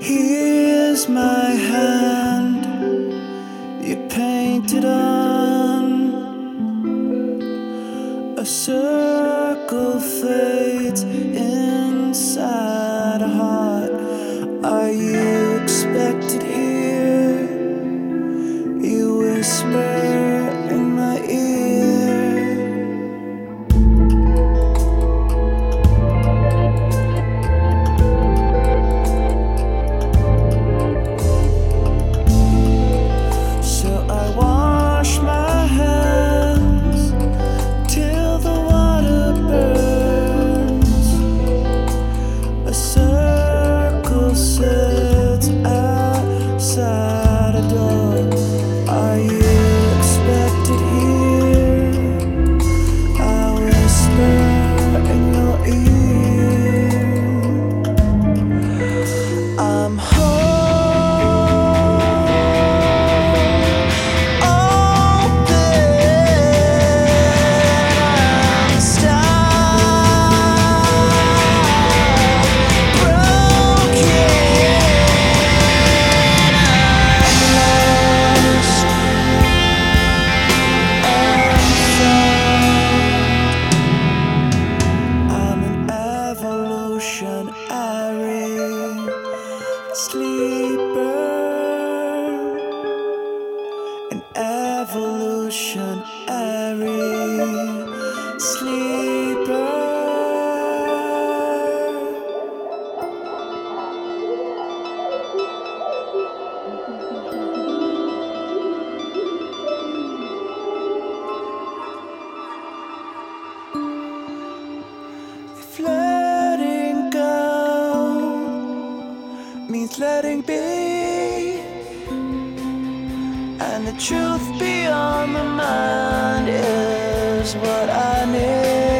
Here's my hand, you painted on a circle fades inside a heart. Are you expected here? You whisper in my ear. So I wash my hands till the water burns. A circle sits outside a door. Are you expected here? I whisper in your ear. I'm sleeper, an evolutionary sleeper. If letting go means letting be, and the truth beyond the mind is what I need.